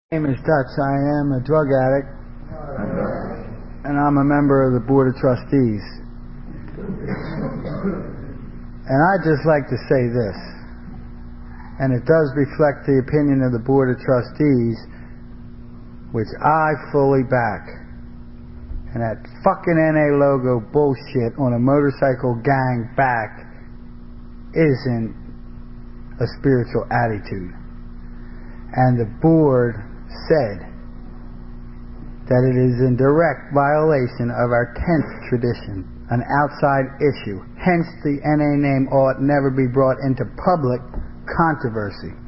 My name is Dutch. I am a drug addict, and I'm a member of the Board of Trustees. And I'd just like to say this, and it does reflect the opinion of the Board of Trustees, which I fully back. And that fucking NA logo bullshit on a motorcycle gang back isn't a spiritual attitude. And the board said that it is in direct violation of our 10th tradition, an outside issue. Hence, the NA name ought never be brought into public controversy.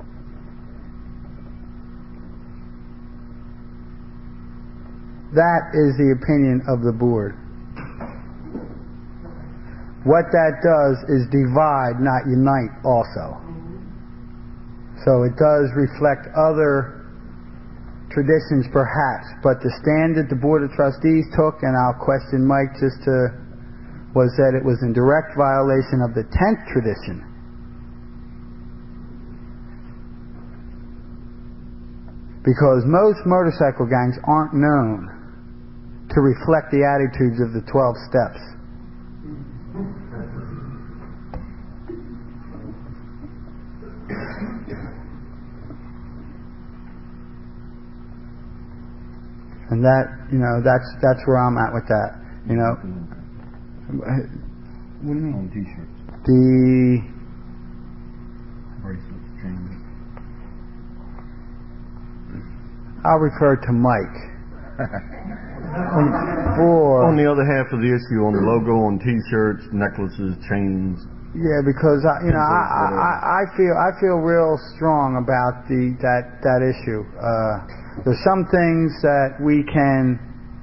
That is the opinion of the board. What that does is divide, not unite also. So it does reflect other traditions perhaps, but the stand that the Board of Trustees took, and I'll question Mike was that it was in direct violation of the 10th tradition. Because most motorcycle gangs aren't known to reflect the attitudes of the 12 steps. And that's where I'm at with that. What do you mean? On t-shirts. The Bracelets, chains. I'll refer to Mike. On the other half of the issue, on the logo, on t-shirts, necklaces, chains. Yeah, because I feel real strong about that issue. There's some things that we can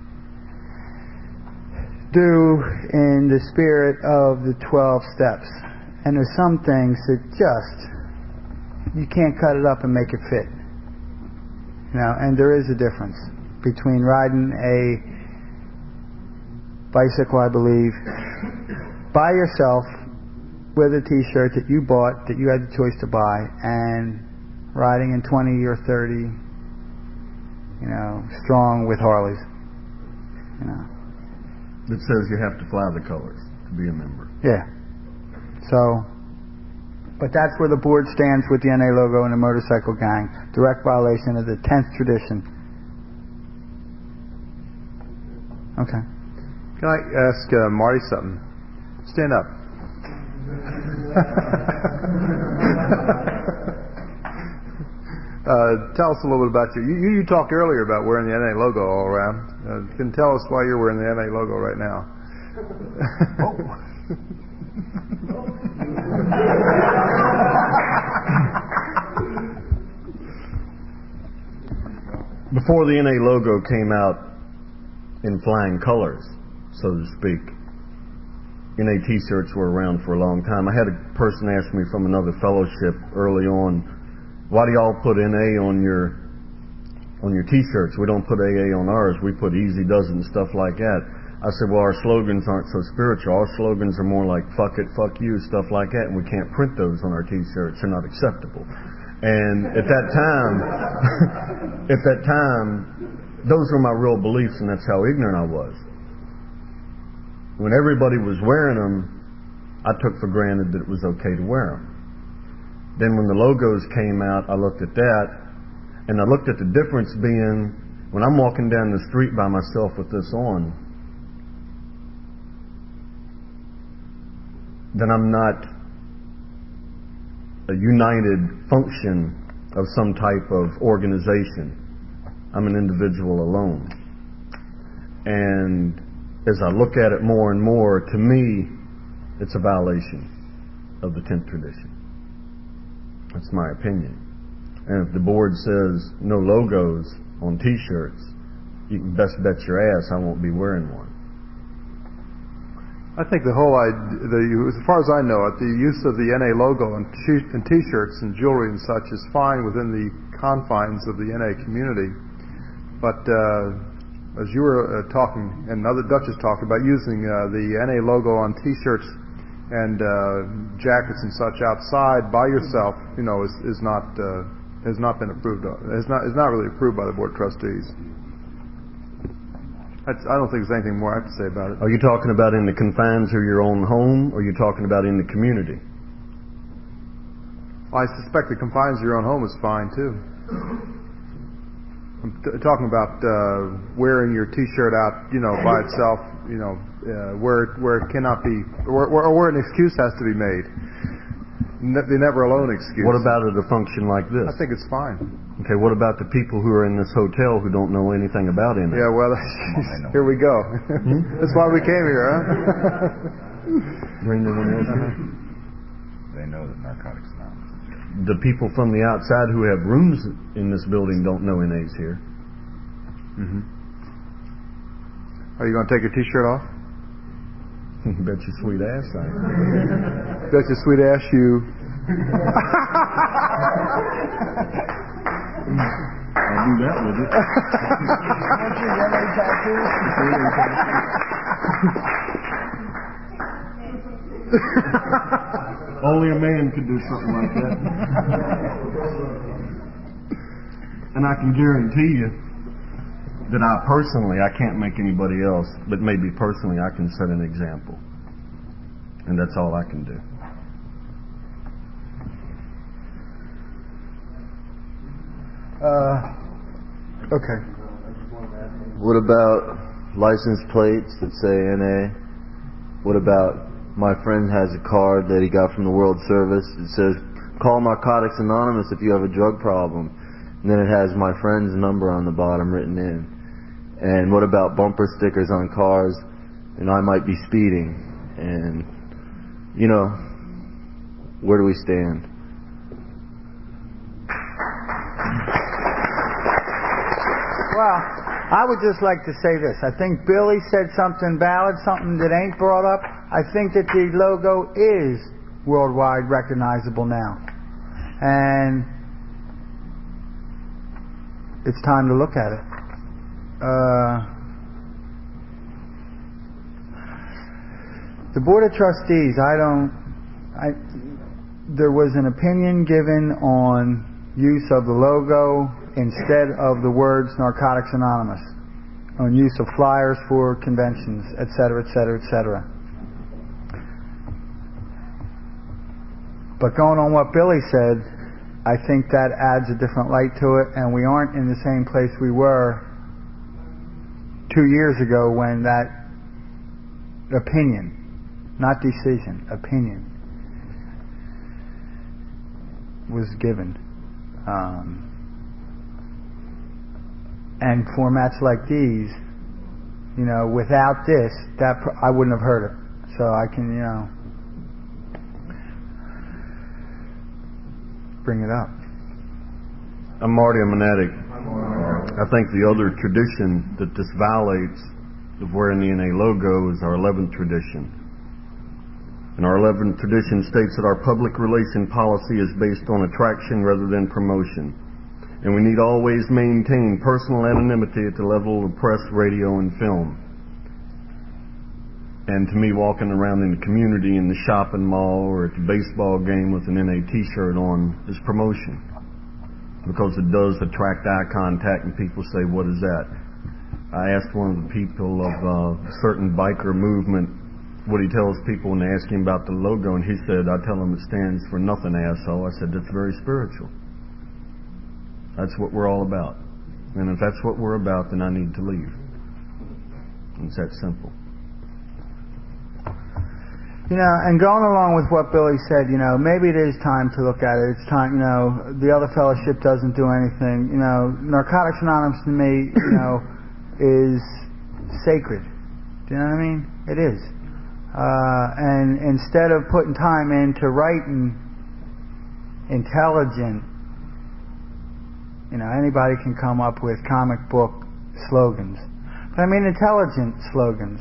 do in the spirit of the 12 steps, and there's some things that you can't cut it up and make it fit. And there is a difference between riding a bicycle, I believe, by yourself with a t-shirt that you bought, that you had the choice to buy, and riding in 20 or 30, strong with Harleys. That says you have to fly the colors to be a member. Yeah. So, but that's where the board stands with the NA logo and the motorcycle gang. Direct violation of the 10th tradition. Okay. Can I ask Marty something? Stand up. Tell us a little bit about you. You talked earlier about wearing the NA logo all around. Can you tell us why you're wearing the NA logo right now? Before the NA logo came out in flying colors, so to speak, NA t-shirts were around for a long time. I had a person ask me from another fellowship early on, why do y'all put NA on your t-shirts? We don't put AA on ours. We put easy does it and stuff like that. I said, well, our slogans aren't so spiritual. Our slogans are more like fuck it, fuck you, stuff like that, and we can't print those on our t-shirts. They're not acceptable. And at that time, those were my real beliefs, and that's how ignorant I was. When everybody was wearing them, I took for granted that it was okay to wear them. Then when the logos came out, I looked at that, and I looked at the difference being, when I'm walking down the street by myself with this on, then I'm not a united function of some type of organization. I'm an individual alone. And as I look at it more and more, to me, it's a violation of the 10th tradition. That's my opinion. And if the board says no logos on t-shirts, you can best bet your ass I won't be wearing one. I think the whole idea, as far as I know it, the use of the NA logo and t-shirts and jewelry and such is fine within the confines of the NA community. But as you were talking, and other Dutches talked about using the NA logo on t-shirts and jackets and such outside by yourself, is not has not been approved. Is not really approved by the Board of Trustees. I don't think there's anything more I have to say about it. Are you talking about in the confines of your own home, or are you talking about in the community? I suspect the confines of your own home is fine too. I'm talking about wearing your T-shirt out, by itself, where it cannot be, or where an excuse has to be made. The never alone excuse. What about at a function like this? I think it's fine. Okay, what about the people who are in this hotel who don't know anything about it? Yeah, well, here we go. That's why we came here, huh? Bring anyone else here? They know that Narcotics Anonymous is here. The people from the outside who have rooms in this building don't know NA's here. Mm-hmm. Are you going to take your T-shirt off? Bet your sweet ass I am. Bet your sweet ass you. I'll do that with it. Only a man could do something like that. And I can guarantee you that I can't make anybody else, but maybe personally I can set an example. And that's all I can do. Okay. What about license plates that say NA? What about my friend has a card that he got from the World Service. It says, call Narcotics Anonymous if you have a drug problem. And then it has my friend's number on the bottom written in. And what about bumper stickers on cars? And I might be speeding. And, where do we stand? Well, I would just like to say this. I think Billy said something valid, something that ain't brought up. I think that the logo is worldwide recognizable now. And it's time to look at it. The Board of Trustees, there was an opinion given on use of the logo instead of the words Narcotics Anonymous, on use of flyers for conventions, etc., etc., etc. But going on what Billy said, I think that adds a different light to it, and we aren't in the same place we were 2 years ago when that opinion, not decision, opinion, was given. And formats like these, without this, I wouldn't have heard it. So I can, bring it up. I'm Marty, I'm an addict. I think the other tradition that this violates of wearing the NA logo is our 11th tradition. And our 11th tradition states that our public relation policy is based on attraction rather than promotion. And we need always maintain personal anonymity at the level of press, radio, and film. And to me, walking around in the community, in the shopping mall, or at the baseball game with an NA t-shirt on is promotion. Because it does attract eye contact and people say, what is that? I asked one of the people of a certain biker movement what he tells people when they ask him about the logo, and he said, I tell them it stands for nothing, asshole. I said, that's very spiritual. That's what we're all about. And if that's what we're about, then I need to leave. It's that simple. And going along with what Billy said, maybe it is time to look at it. It's time, the other fellowship doesn't do anything. Narcotics Anonymous to me, is sacred. Do you know what I mean? It is. And instead of putting time into writing intelligent, anybody can come up with comic book slogans. But I mean intelligent slogans.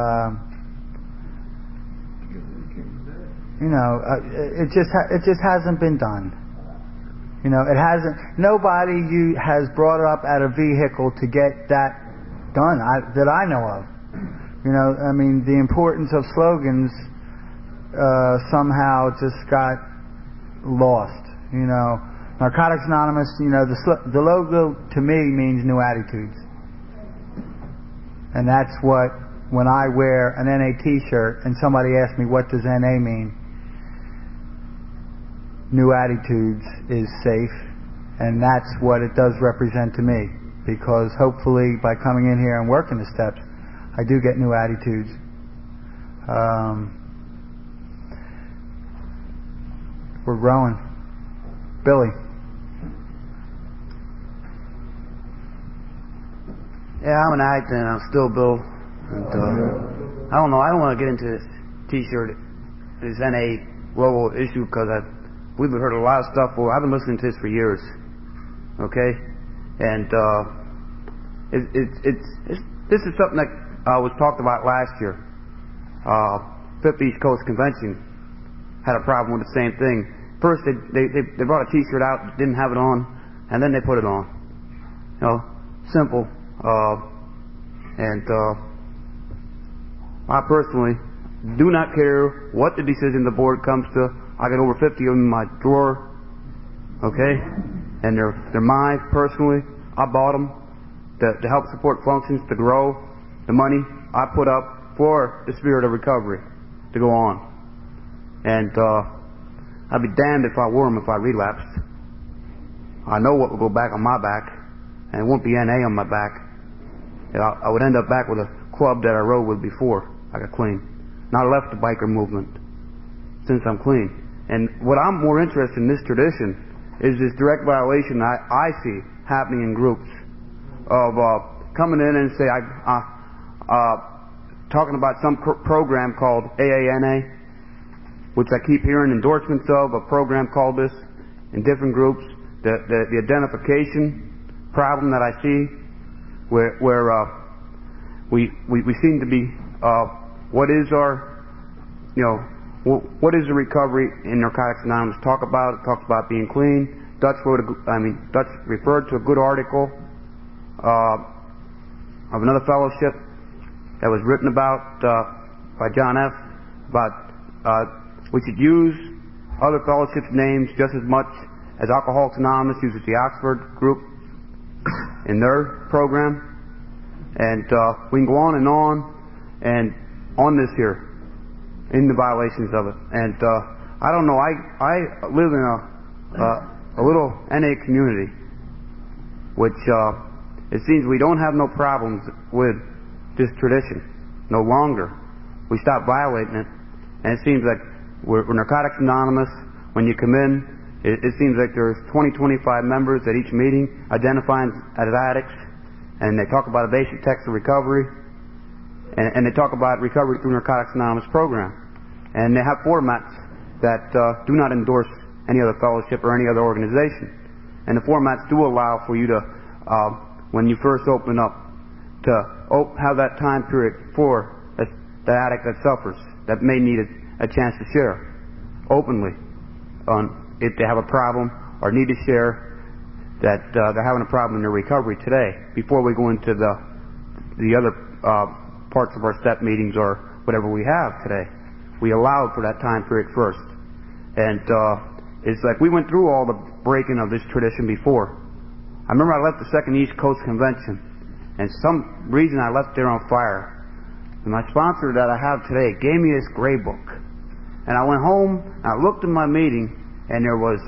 It just hasn't been done. It hasn't. Nobody has brought up at a vehicle to get that done that I know of. The importance of slogans somehow just got lost. Narcotics Anonymous, the logo to me means New Attitudes. And that's what, when I wear an NA t-shirt and somebody asks me what does NA mean, New Attitudes is safe, and that's what it does represent to me, because hopefully by coming in here and working the steps, I do get new attitudes. We're growing. Billy. Yeah, I'm an addict and I'm still Bill. And, I don't know. I don't want to get into this T-shirt, this NA logo issue, because we've heard a lot of stuff. Well, I've been listening to this for years. Okay, and this is something that was talked about last year. Fifth East Coast Convention had a problem with the same thing. First, they brought a T-shirt out, didn't have it on, and then they put it on. Simple. I personally do not care what the decision the board comes to. I got over 50 of them in my drawer, okay? And they're mine personally. I bought them to help support functions, to grow the money I put up for the spirit of recovery to go on. And I'd be damned if I wore them if I relapsed. I know what will go back on my back, and it won't be NA on my back. I would end up back with a club that I rode with before I got clean. Now I left the biker movement since I'm clean. And what I'm more interested in this tradition is this direct violation I see happening in groups of coming in and say, talking about some program called AANA, which I keep hearing endorsements of, a program called this in different groups. The identification problem that I see, where we seem to be, what is our, what is the recovery in Narcotics Anonymous? Talks about being clean. Dutch referred to a good article of another fellowship that was written about by John F. about we should use other fellowships' names just as much as Alcoholics Anonymous uses the Oxford group in their program. And we can go on and on this here, in the violations of it. And I don't know, I live in a little NA community, which it seems we don't have no problems with this tradition, no longer. We stopped violating it, and it seems like we're Narcotics Anonymous. When you come in, it seems like there's 20-25 members at each meeting identifying as addicts, and they talk about a basic text of recovery, and they talk about recovery through Narcotics Anonymous program. And they have formats that do not endorse any other fellowship or any other organization. And the formats do allow for you to, when you first open up, to have that time period for the addict that suffers, that may need a chance to share openly on if they have a problem or need to share that they're having a problem in their recovery today, before we go into the other parts of our step meetings or whatever we have today. We allowed for that time period first. And it's like we went through all the breaking of this tradition before. I remember I left the Second East Coast Convention, and some reason I left there on fire. And my sponsor that I have today gave me this gray book. And I went home, and I looked in my meeting, and there was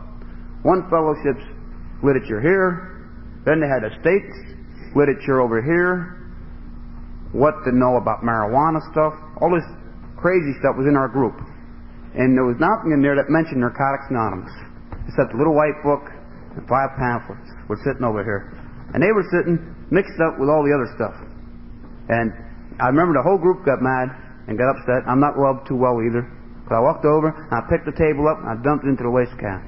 one fellowship's literature here, then they had a state's literature over here, what to know about marijuana stuff, all this crazy stuff was in our group. And there was nothing in there that mentioned Narcotics Anonymous, except a little white book and 5 pamphlets were sitting over here. And they were sitting mixed up with all the other stuff. And I remember the whole group got mad and got upset. I'm not loved too well either. But I walked over, and I picked the table up, and I dumped it into the waste can.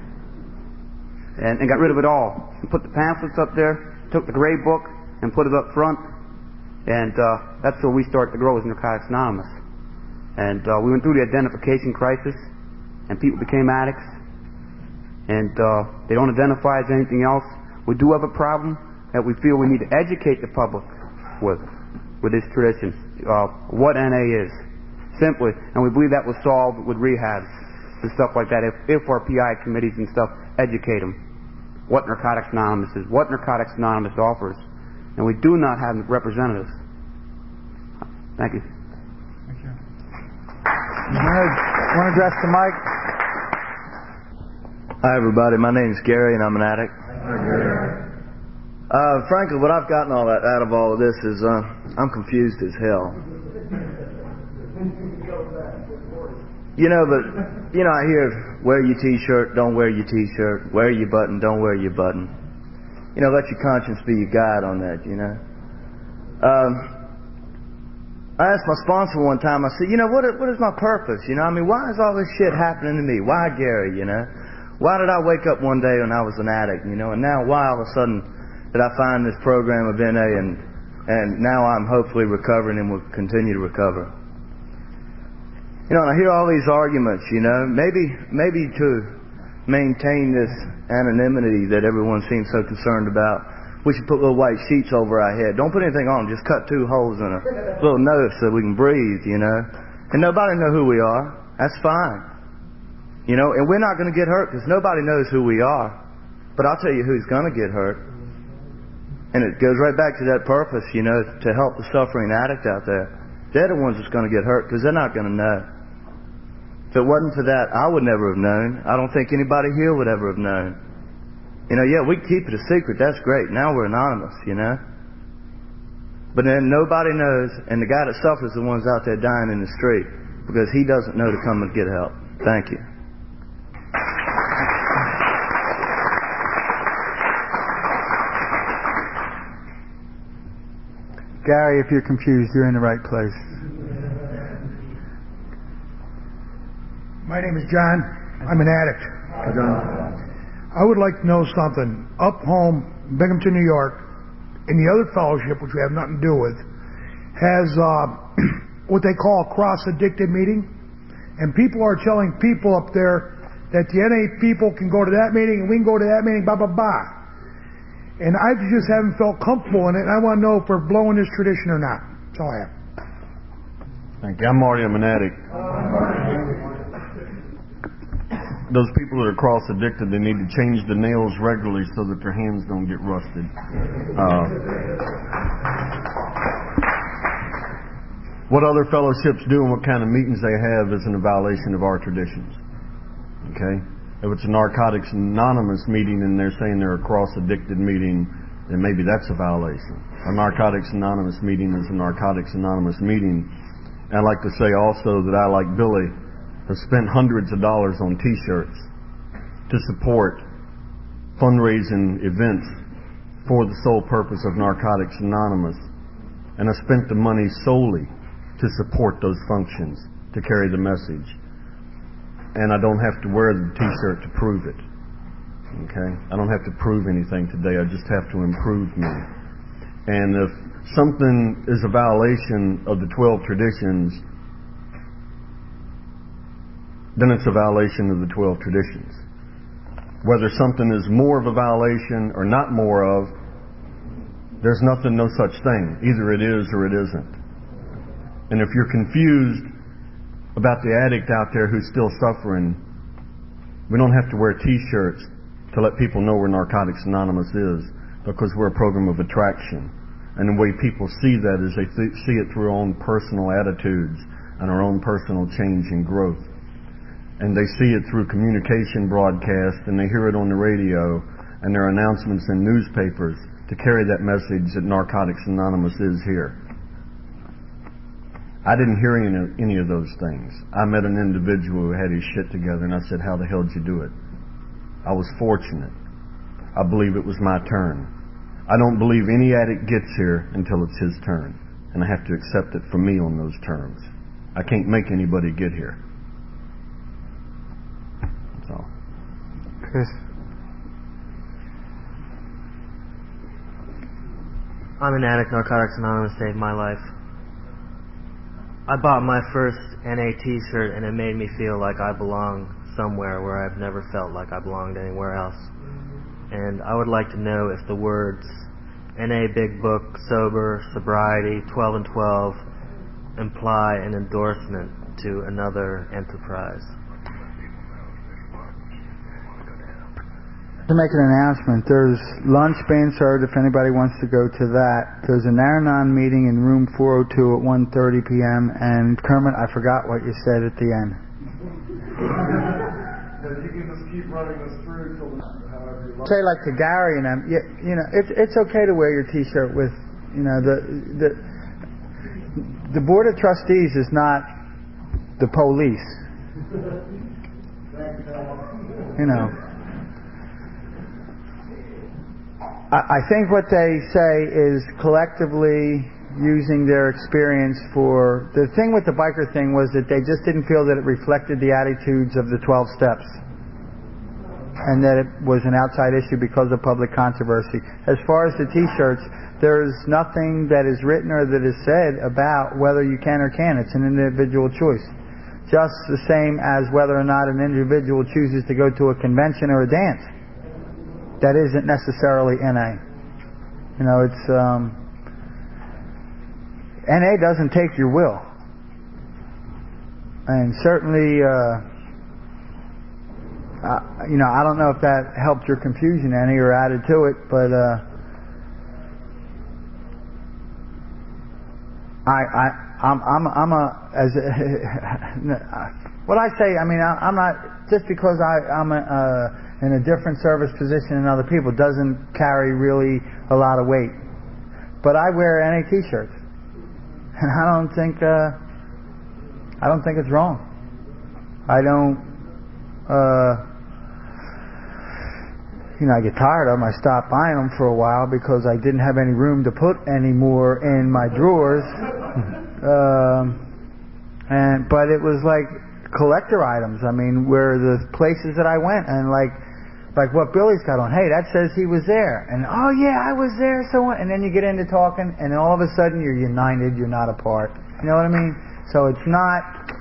And got rid of it all. And put the pamphlets up there, took the gray book, and put it up front. And that's where we started to grow as Narcotics Anonymous. And we went through the identification crisis, and people became addicts. And they don't identify as anything else. We do have a problem that we feel we need to educate the public with this tradition, what NA is. Simply, and we believe that was solved with rehabs and stuff like that if our PI committees and stuff educate them. what Narcotics Anonymous is, what Narcotics Anonymous offers, and we do not have representatives. Thank you. Want to address the mic? Hi, everybody. My name's Gary, and I'm an addict. Frankly, what I've gotten out of all of this is I'm confused as hell. I hear wear your T-shirt, don't wear your T-shirt, wear your button, don't wear your button. Let your conscience be your guide on that. I asked my sponsor one time, I said, what is my purpose? Why is all this shit happening to me? Why, Gary, Why did I wake up one day when I was an addict, and now why all of a sudden did I find this program of NA and now I'm hopefully recovering and will continue to recover? And I hear all these arguments, maybe to maintain this anonymity that everyone seems so concerned about, we should put little white sheets over our head. Don't put anything on. Just cut 2 holes in a little nose so we can breathe, And nobody know who we are. That's fine. And we're not going to get hurt because nobody knows who we are. But I'll tell you who's going to get hurt. And it goes right back to that purpose, to help the suffering addict out there. They're the ones that's going to get hurt because they're not going to know. If it wasn't for that, I would never have known. I don't think anybody here would ever have known. We keep it a secret. That's great. Now we're anonymous, But then nobody knows, and the guy that suffers is the one's out there dying in the street because he doesn't know to come and get help. Thank you. Gary, if you're confused, you're in the right place. My name is John. I'm an addict. Hi, John. I would like to know something. Up home, Binghamton, New York, and the other fellowship, which we have nothing to do with, has what they call a cross-addicted meeting. And people are telling people up there that the NA people can go to that meeting and we can go to that meeting, blah, blah, blah. And I just haven't felt comfortable in it, and I want to know if we're blowing this tradition or not. That's all I have. Thank you. I'm Marty. I'm an addict. Those people that are cross-addicted, they need to change the nails regularly so that their hands don't get rusted. What other fellowships do and what kind of meetings they have isn't a violation of our traditions. Okay? If it's a Narcotics Anonymous meeting and they're saying they're a cross-addicted meeting, then maybe that's a violation. A Narcotics Anonymous meeting is a Narcotics Anonymous meeting. And I'd like to say also that I, like Billy, have spent hundreds of dollars on T-shirts to support fundraising events for the sole purpose of Narcotics Anonymous. And I spent the money solely to support those functions, to carry the message. And I don't have to wear the T-shirt to prove it. Okay? I don't have to prove anything today. I just have to improve me. And if something is a violation of the 12 traditions, then it's a violation of the 12 traditions. Whether something is more of a violation or not more of, there's nothing, no such thing. Either it is or it isn't. And if you're confused about the addict out there who's still suffering, we don't have to wear T-shirts to let people know where Narcotics Anonymous is, because we're a program of attraction. And the way people see that is they see it through our own personal attitudes and our own personal change and growth. And they see it through communication broadcasts, and they hear it on the radio, and there are announcements in newspapers to carry that message that Narcotics Anonymous is here. I didn't hear any of those things. I met an individual who had his shit together, and I said, "How the hell did you do it?" I was fortunate. I believe it was my turn. I don't believe any addict gets here until it's his turn, and I have to accept it for me on those terms. I can't make anybody get here. So, Chris. I'm an addict. Narcotics Anonymous saved my life. I bought my first NA T-shirt and it made me feel like I belong somewhere where I've never felt like I belonged anywhere else. And I would like to know if the words NA Big Book, Sober, Sobriety, 12 and 12 imply an endorsement to another enterprise. To make an announcement, there's lunch being served if anybody wants to go to that. There's an Aranon meeting in room 402 at 1:30 p.m. And Kermit, I forgot what you said at the end. You can just keep running this through till however you like. Say like to Gary and them, you know, it's okay to wear your T-shirt with, you know, the Board of Trustees is not the police. You know. I think what they say is collectively using their experience for... The thing with the biker thing was that they just didn't feel that it reflected the attitudes of the 12 steps. And that it was an outside issue because of public controversy. As far as the T-shirts, there's nothing that is written or that is said about whether you can or can't. It's an individual choice. Just the same as whether or not an individual chooses to go to a convention or a dance. That isn't necessarily NA. You know, it's NA doesn't take your will, and certainly, you know, I don't know if that helped your confusion any or added to it, but what I say. I mean, I'm not just because I'm in a different service position than other people doesn't carry really a lot of weight. But I wear NA T-shirts, and I don't think it's wrong. I don't. You know, I get tired of them. I stopped buying them for a while because I didn't have any room to put any more in my drawers. But it was like collector items. I mean, where the places that I went and like what Billy's got on. Hey, that says he was there, and oh yeah, I was there. So what? And then you get into talking, and then all of a sudden you're united. You're not apart. You know what I mean? So it's not.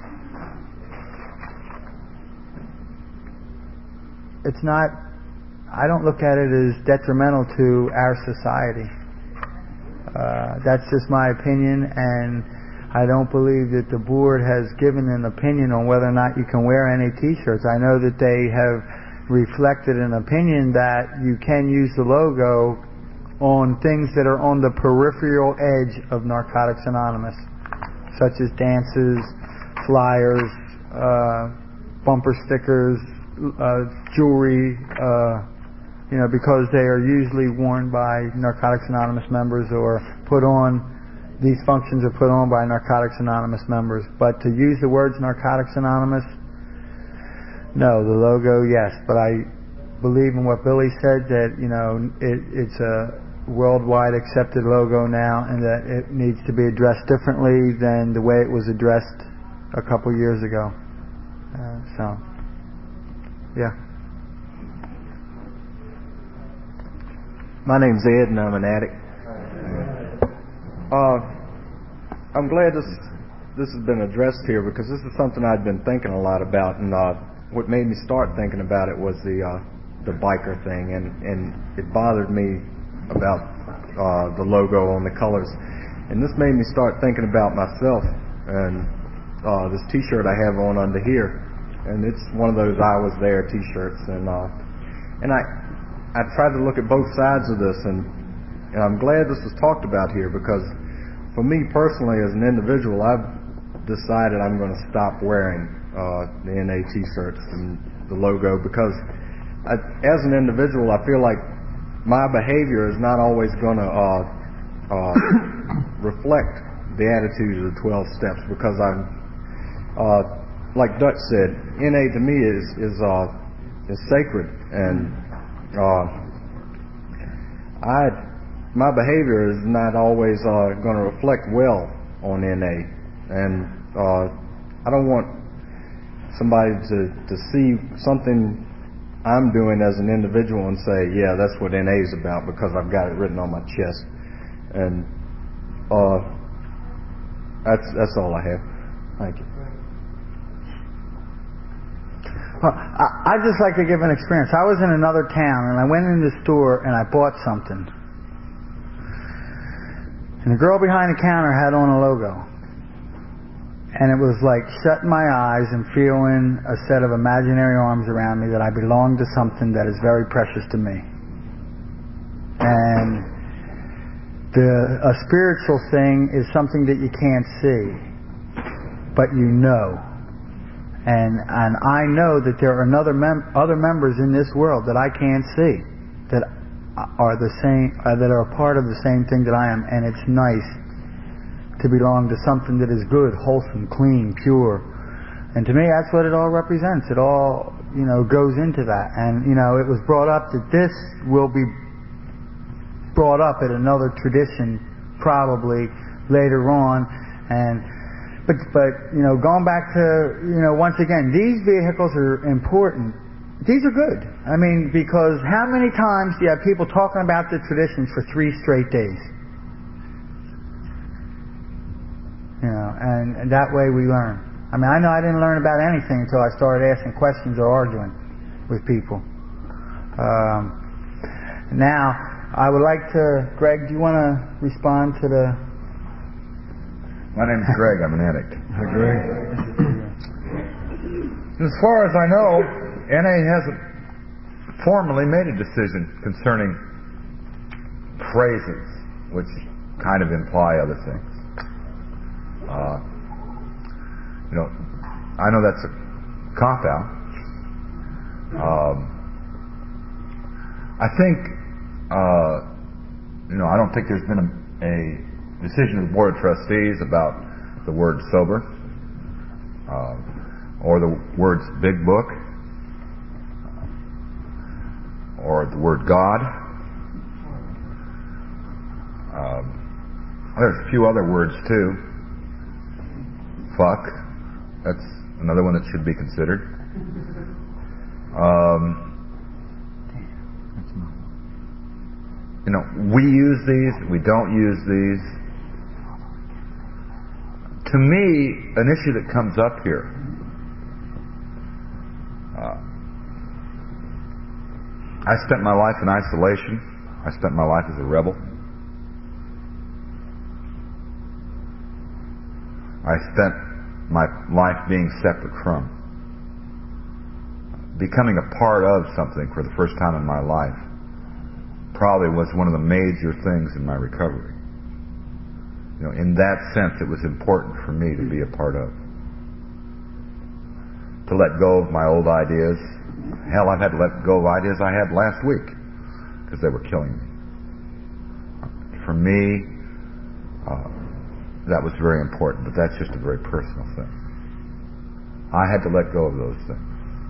It's not. I don't look at it as detrimental to our society. That's just my opinion, and I don't believe that the board has given an opinion on whether or not you can wear any T-shirts. I know that they have reflected an opinion that you can use the logo on things that are on the peripheral edge of Narcotics Anonymous, such as dances, flyers, bumper stickers, jewelry, you know, because they are usually worn by Narcotics Anonymous members or put on. These functions are put on by Narcotics Anonymous members. But to use the words Narcotics Anonymous, no. The logo, yes. But I believe in what Billy said, that, you know, it's a worldwide accepted logo now, and that it needs to be addressed differently than the way it was addressed a couple years ago. So, yeah. My name's Ed, and I'm an addict. I'm glad this has been addressed here, because this is something I'd been thinking a lot about, and what made me start thinking about it was the biker thing, and it bothered me about the logo on the colors, and this made me start thinking about myself and this T-shirt I have on under here, and it's one of those I was there T-shirts, and I tried to look at both sides of this, and I'm glad this was talked about here, because for me personally, as an individual, I've decided I'm going to stop wearing the NA T-shirts and the logo, because as an individual, I feel like my behavior is not always going to reflect the attitude of the 12 steps, because I'm like Dutch said, NA to me is sacred, and my behavior is not always going to reflect well on NA, and I don't want somebody to see something I'm doing as an individual and say, yeah, that's what NA is about, because I've got it written on my chest. And that's all I have. Thank you. Well, I'd just like to give an experience. I was in another town, and I went in the store and I bought something. And the girl behind the counter had on a logo. And it was like shutting my eyes and feeling a set of imaginary arms around me that I belong to something that is very precious to me. And a spiritual thing is something that you can't see, but you know. And I know that there are other members in this world that I can't see, that are the same, that are a part of the same thing that I am. And it's nice to belong to something that is good, wholesome, clean, pure. And to me, that's what it all represents. It all, goes into that. And, it was brought up that this will be brought up at another tradition probably later on. But going back to, once again, these vehicles are important. These are good. I mean, because how many times do you have people talking about the traditions for 3 straight days? And that way we learn. I mean, I know I didn't learn about anything until I started asking questions or arguing with people. Now, I would like to, Greg, do you want to respond to the... My name's Greg. I'm an addict. Hi, Greg. As far as I know, NA hasn't formally made a decision concerning phrases, which kind of imply other things. I know that's a cop-out. I think, I don't think there's been a decision of the Board of Trustees about the word sober, or the words big book, or the word God. There's a few other words too. Fuck. That's another one that should be considered. We use these, we don't use these. To me, an issue that comes up here, I spent my life in isolation. I spent my life as a rebel. I spent my life being separate from. Becoming a part of something for the first time in my life probably was one of the major things in my recovery. In that sense, it was important for me to be a part of. To let go of my old ideas. Hell, I've had to let go of ideas I had last week because they were killing me. For me, that was very important, but that's just a very personal thing. I had to let go of those things.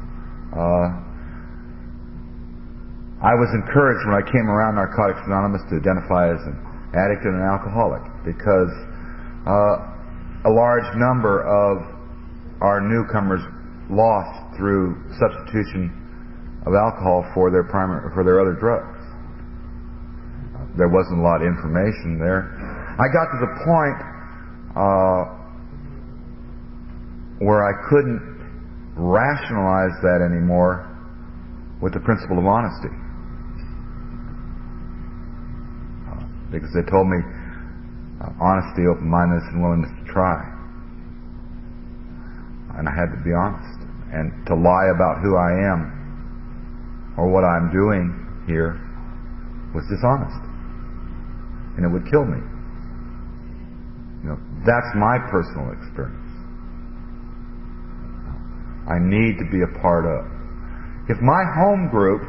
I was encouraged when I came around Narcotics Anonymous to identify as an addict and an alcoholic, because a large number of our newcomers lost through substitution of alcohol for their other drugs. There wasn't a lot of information there. I got to the point where I couldn't rationalize that anymore with the principle of honesty. Because they told me honesty, open-mindedness, and willingness to try. And I had to be honest. And to lie about who I am or what I'm doing here was dishonest. And it would kill me. That's my personal experience. I need to be a part of. If my home group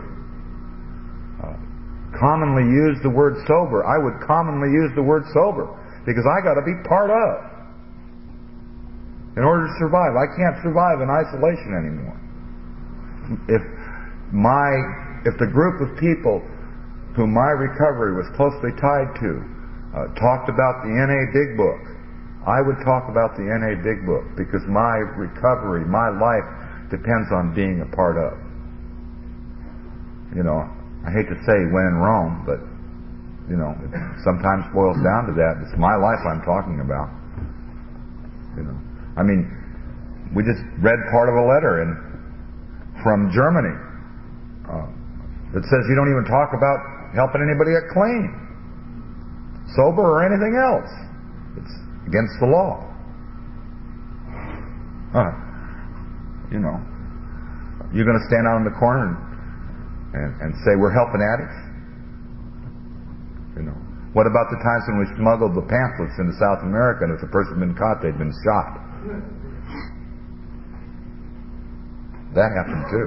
commonly used the word sober, I would commonly use the word sober, because I got to be part of in order to survive. I can't survive in isolation anymore. If the group of people whom my recovery was closely tied to talked about the NA Big Book, I would talk about the NA Big Book, because my recovery, my life depends on being a part of. I hate to say when in Rome, but it sometimes boils down to that. It's my life I'm talking about. We just read part of a letter from Germany that says you don't even talk about helping anybody get clean, sober, or anything else. It's against the law. You know, you're going to stand out in the corner and say we're helping addicts? You know, what about the times when we smuggled the pamphlets into South America, and if the person had been caught, they'd been shot? That happened too.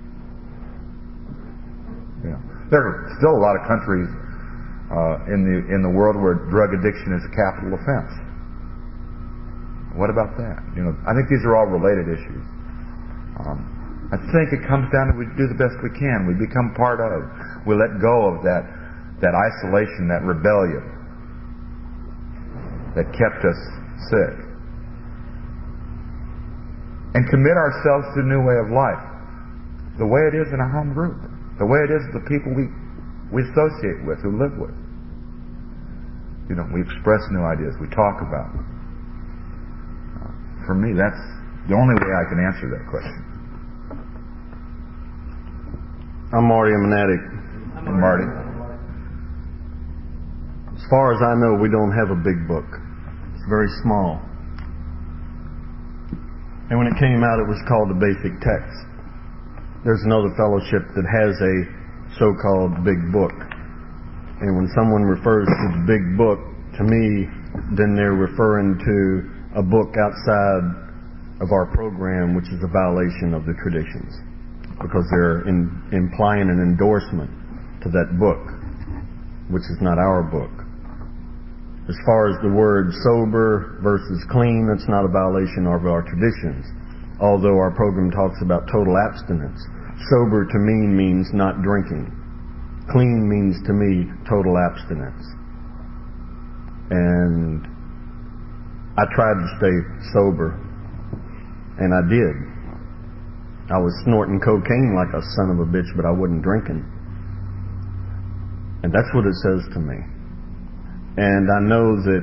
You know, there are still a lot of countries in the world where drug addiction is a capital offense. What about that? You know, I think these are all related issues. I think it comes down to we do the best we can. We become part of. We let go of that isolation, that rebellion that kept us sick, and commit ourselves to a new way of life, the way it is in our home group, the way it is with the people we associate with, who live with. You know, we express new ideas, we talk about them. For me, that's the only way I can answer that question. I'm Marty. I'm an addict. And Marty? As far as I know, we don't have a big book. It's very small. And when it came out, it was called the Basic Text. There's another fellowship that has a so-called big book. And when someone refers to the big book, to me, then they're referring to a book outside of our program, which is a violation of the traditions, because they're implying an endorsement to that book, which is not our book. As far as the word sober versus clean, it's not a violation of our traditions, although our program talks about total abstinence. Sober to me means not drinking. Clean means to me total abstinence. And I tried to stay sober, and I did. I was snorting cocaine like a son of a bitch, but I wasn't drinking. And that's what it says to me. And I know that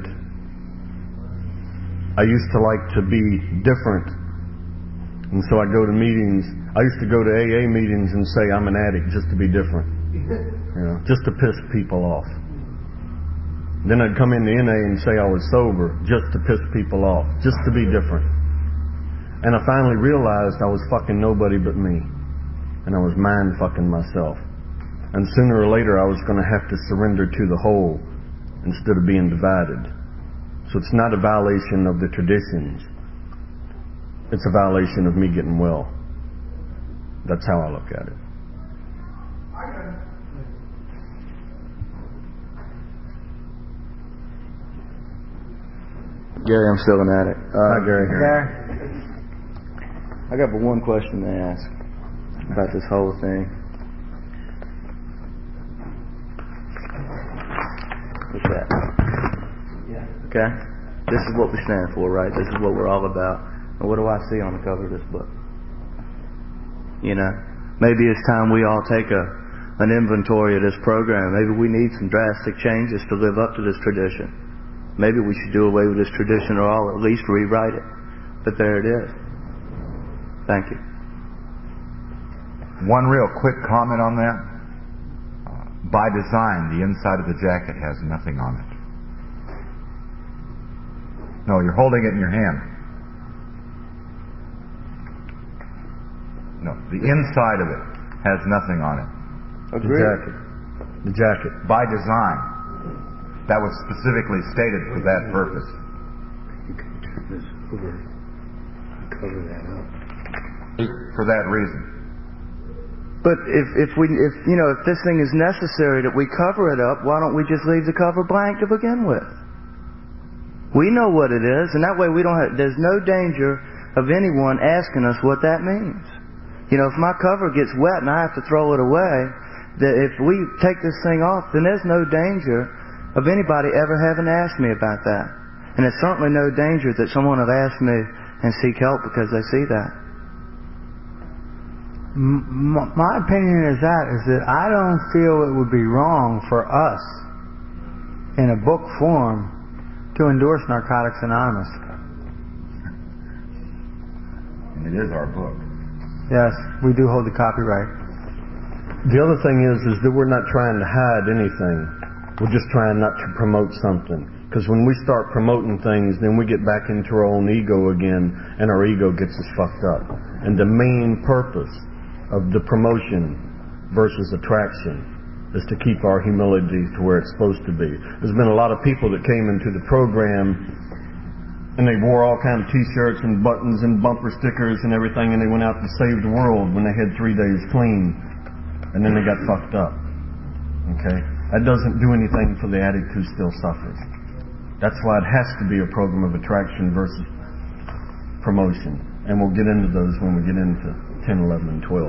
I used to like to be different. And so I go to meetings. I used to go to AA meetings and say I'm an addict just to be different. You know, just to piss people off. Then I'd come into NA and say I was sober just to piss people off, just to be different. And I finally realized I was fucking nobody but me. And I was mind fucking myself. And sooner or later I was going to have to surrender to the whole instead of being divided. So it's not a violation of the traditions. It's a violation of me getting well. That's how I look at it. Gary, I'm still an addict. Hi, Gary. I got but one question to ask about this whole thing. What's that? Yeah. Okay? This is what we stand for, right? This is what we're all about. And what do I see on the cover of this book? You know, maybe it's time we all take an inventory of this program. Maybe we need some drastic changes to live up to this tradition. Maybe we should do away with this tradition, or I'll at least rewrite it. But there it is. Thank you. One real quick comment on that. By design, the inside of the jacket has nothing on it. No, you're holding it in your hand. No, the inside of it has nothing on it. Agreed. The jacket. By design. That was specifically stated for that purpose. You can turn this over and cover that up. For that reason. But if this thing is necessary that we cover it up, why don't we just leave the cover blank to begin with? We know what it is, and that way there's no danger of anyone asking us what that means. You know, if my cover gets wet and I have to throw it away, that if we take this thing off, then there's no danger of anybody ever having asked me about that. And it's certainly no danger that someone will ask me and seek help because they see that. My opinion is that I don't feel it would be wrong for us in a book form to endorse Narcotics Anonymous. And it is our book. Yes, we do hold the copyright. The other thing is that we're not trying to hide anything. We're just trying not to promote something. Because when we start promoting things, then we get back into our own ego again, and our ego gets us fucked up. And the main purpose of the promotion versus attraction is to keep our humility to where it's supposed to be. There's been a lot of people that came into the program and they wore all kinds of t-shirts and buttons and bumper stickers and everything, and they went out to save the world when they had 3 days clean, and then they got fucked up. Okay? That doesn't do anything for the addict who still suffers. That's why it has to be a program of attraction versus promotion. And we'll get into those when we get into 10, 11, and 12.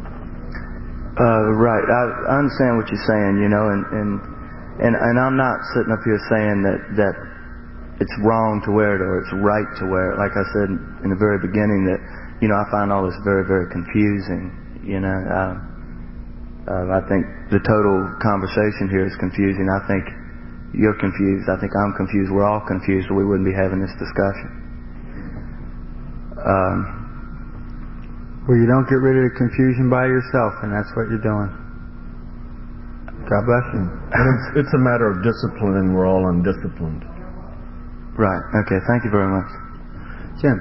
Right. I understand what you're saying, you know, and I'm not sitting up here saying that it's wrong to wear it or it's right to wear it. Like I said in the very beginning, that, you know, I find all this very, very confusing. You know, I think the total conversation here is confusing. I think you're confused. I think I'm confused. We're all confused, or we wouldn't be having this discussion. Well, you don't get rid of the confusion by yourself, and that's what you're doing. God bless you. And it's a matter of discipline, and we're all undisciplined. Right. Okay. Thank you very much. Jim.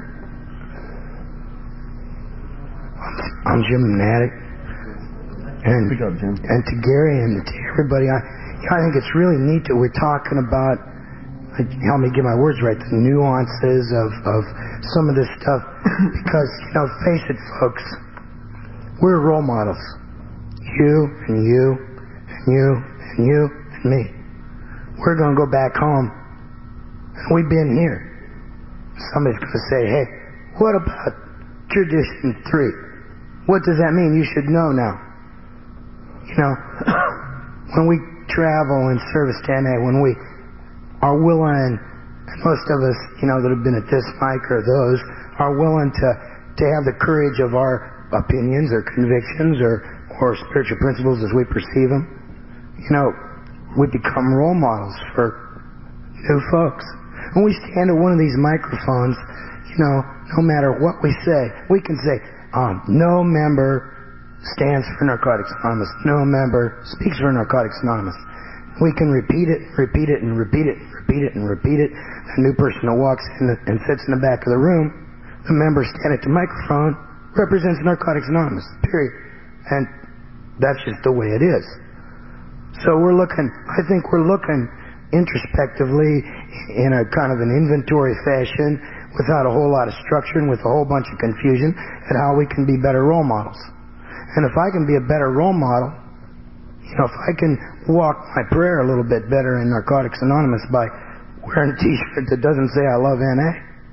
I'm Jim, an addict. And, Speak up, Jim. And to Gary and to everybody, I think it's really neat that we're talking about, help me get my words right, the nuances of some of this stuff. Because, you know, face it, folks, we're role models. You and you and you and you and me. We're going to go back home. And we've been here. Somebody's going to say, hey, what about Tradition 3? What does that mean? You should know now. You know, when we travel in service to NA, when we are willing, and most of us, you know, that have been at this mic or those, are willing to have the courage of our opinions or convictions or spiritual principles as we perceive them, you know, we become role models for new folks. When we stand at one of these microphones, you know, no matter what we say, we can say, no member stands for Narcotics Anonymous. No member speaks for Narcotics Anonymous. We can repeat it, repeat it, and repeat it, and repeat it, and repeat it. A new person that walks in and sits in the back of the room, the member standing at the microphone represents Narcotics Anonymous, period. And that's just the way it is. So I think we're looking introspectively in a kind of an inventory fashion without a whole lot of structure and with a whole bunch of confusion at how we can be better role models. And if I can be a better role model, you know, if I can walk my prayer a little bit better in Narcotics Anonymous by wearing a t-shirt that doesn't say I love NA,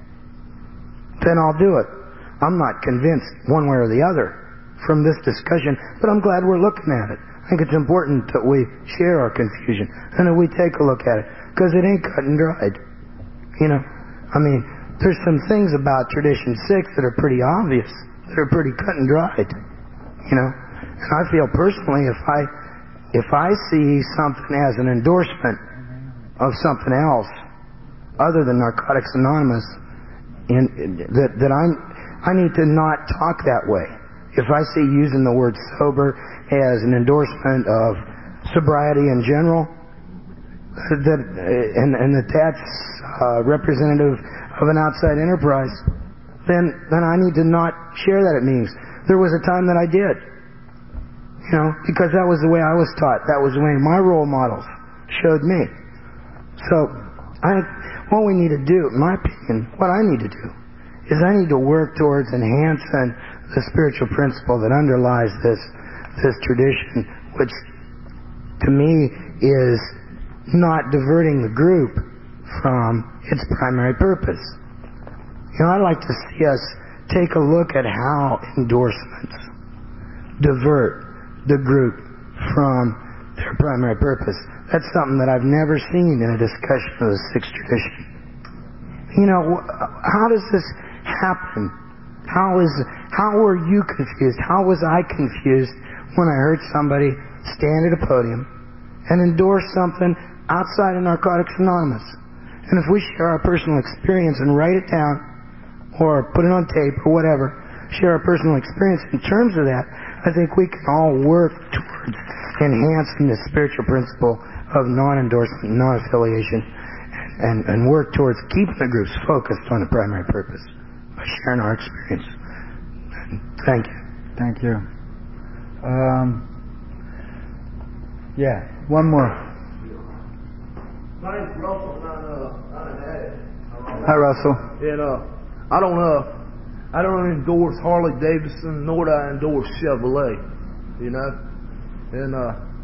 then I'll do it. I'm not convinced one way or the other from this discussion, but I'm glad we're looking at it. I think it's important that we share our confusion and that we take a look at it, because it ain't cut and dried. You know, I mean, there's some things about Tradition 6 that are pretty obvious, that are pretty cut and dried. You know, and I feel personally, if I see something as an endorsement of something else other than Narcotics Anonymous, that I need to not talk that way. If I see using the word sober as an endorsement of sobriety in general, that's representative of an outside enterprise, then I need to not share that it means. There was a time that I did, you know, because that was the way I was taught. That was the way my role models showed me. So, what we need to do, in my opinion, what I need to do, is I need to work towards enhancing the spiritual principle that underlies this tradition, which to me is not diverting the group from its primary purpose. You know, I'd like to see us take a look at how endorsements divert the group from their primary purpose. That's something that I've never seen in a discussion of the Sixth Tradition. You know, how does this happen? How were you confused? How was I confused when I heard somebody stand at a podium and endorse something outside of Narcotics Anonymous? And if we share our personal experience and write it down, or put it on tape, or whatever, share our personal experience in terms of that, I think we can all work towards enhancing the spiritual principle of non-endorsement, non-affiliation, and work towards keeping the groups focused on the primary purpose by sharing our experience. Thank you. Thank you. Yeah, one more. My name's Russell, and I'm an addict. Hi, Russell. And I don't endorse Harley Davidson, nor do I endorse Chevrolet. You know, and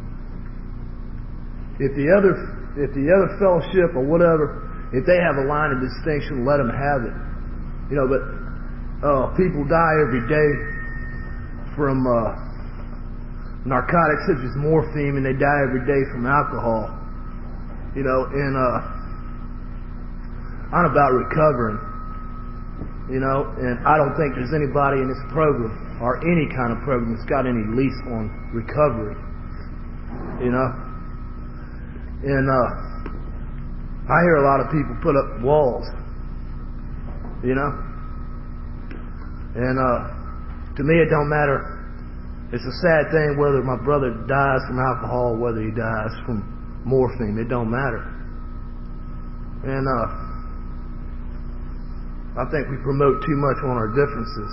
if the other fellowship or whatever, if they have a line of distinction, let them have it. You know, but people die every day from narcotics such as morphine, and they die every day from alcohol. You know, and I'm about recovering. You know, and I don't think there's anybody in this program or any kind of program that's got any lease on recovery. You know, and I hear a lot of people put up walls. You know, and to me it don't matter. It's a sad thing whether my brother dies from alcohol or whether he dies from morphine. It don't matter. And I think we promote too much on our differences.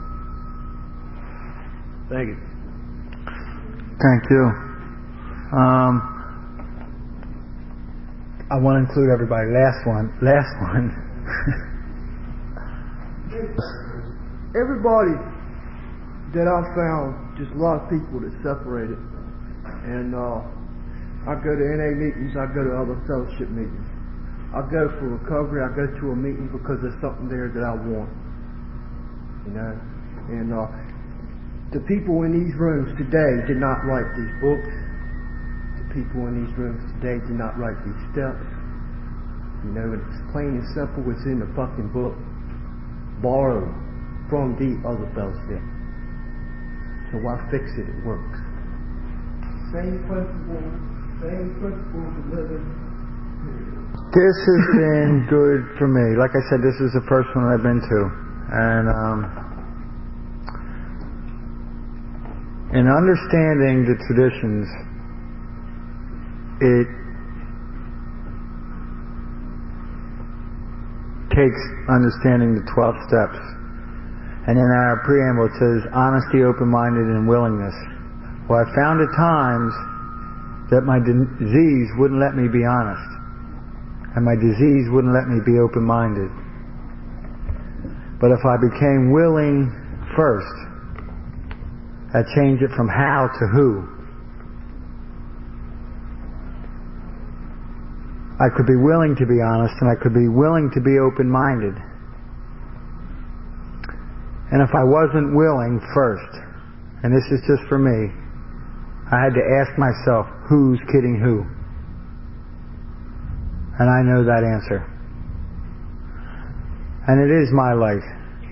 Thank you. Thank you. I want to include everybody. Last one. Everybody that I've found, just a lot of people that separated. And I go to NA meetings, I go to other fellowship meetings. I go for recovery, I go to a meeting because there's something there that I want. You know? And the people in these rooms today did not write these books. The people in these rooms today did not write these steps. You know, it's plain and simple, it's in the fucking book. Borrowed from the other fellowship. So why fix it? It works. Same principle to live in. This has been good for me. Like I said, this is the first one I've been to. And in understanding the traditions, it takes understanding the 12 steps. And in our preamble it says honesty, open-minded, and willingness. Well, I found at times that my disease wouldn't let me be honest. And my disease wouldn't let me be open-minded. But if I became willing first, I changed it from how to who. I could be willing to be honest, and I could be willing to be open-minded. And if I wasn't willing first, and this is just for me, I had to ask myself, who's kidding who? And I know that answer. And it is my life.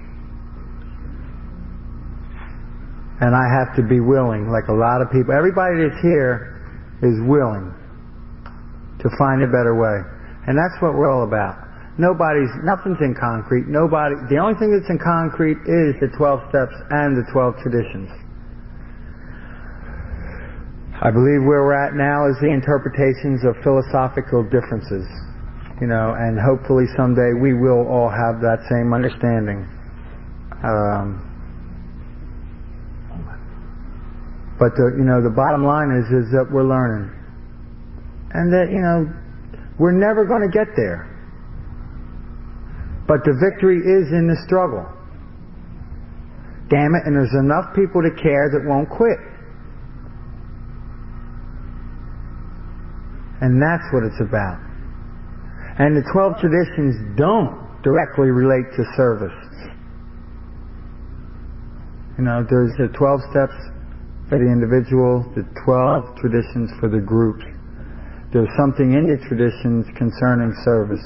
And I have to be willing, like a lot of people. Everybody that's here is willing to find a better way. And that's what we're all about. Nothing's in concrete. The only thing that's in concrete is the 12 steps and the 12 traditions. I believe where we're at now is the interpretations of philosophical differences, and hopefully someday we will all have that same understanding. But the bottom line is that we're learning, and that we're never going to get there. But the victory is in the struggle. Damn it! And there's enough people that care that won't quit. And that's what it's about. And the 12 traditions don't directly relate to service. There's the 12 steps for the individual, the 12 traditions for the group. There's something in the traditions concerning service.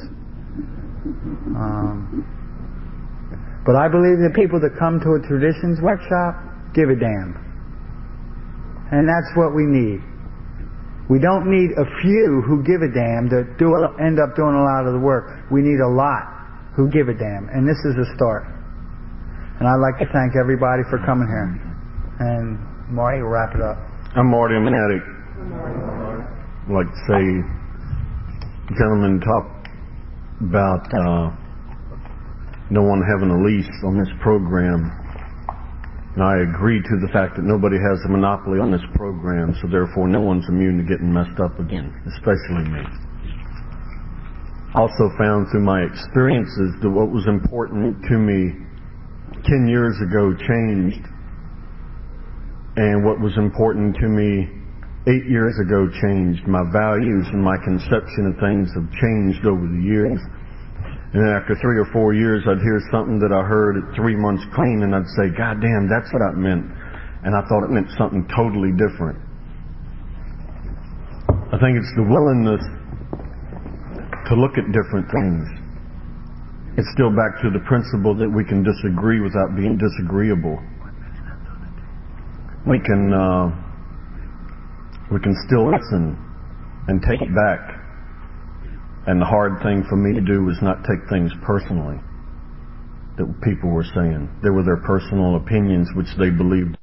But I believe the people that come to a traditions workshop give a damn. And that's what we need. We don't need a few who give a damn that end up doing a lot of the work. We need a lot who give a damn. And this is a start. And I'd like to thank everybody for coming here. And Marty, wrap it up. I'm Marty. I'm an addict. I'd like to say, gentlemen talk about no one having a lease on this program. And I agree to the fact that nobody has a monopoly on this program, so therefore no one's immune to getting messed up again, especially me. Also found through my experiences that what was important to me 10 years ago changed, and what was important to me 8 years ago changed. My values and my conception of things have changed over the years. And then after 3 or 4 years, I'd hear something that I heard at 3 months clean, and I'd say, God damn, that's what I meant. And I thought it meant something totally different. I think it's the willingness to look at different things. It's still back to the principle that we can disagree without being disagreeable. We can still listen and take it back. And the hard thing for me to do was not take things personally that people were saying. They were their personal opinions, which they believed